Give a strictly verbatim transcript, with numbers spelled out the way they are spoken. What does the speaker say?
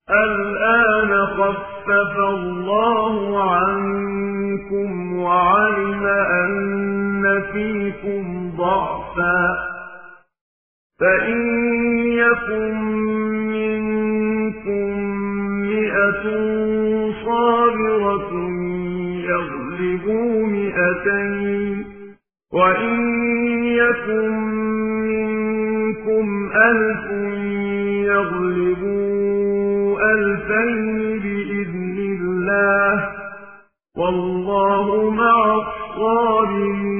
الآن خفف الله عنكم وعلم أن فيكم ضعفا فإن يكن منكم مئة صابرة يغلبوا مئتين وإن يكن منكم ألف يغلبوا ألفين بإذن الله والله مع الصابرين.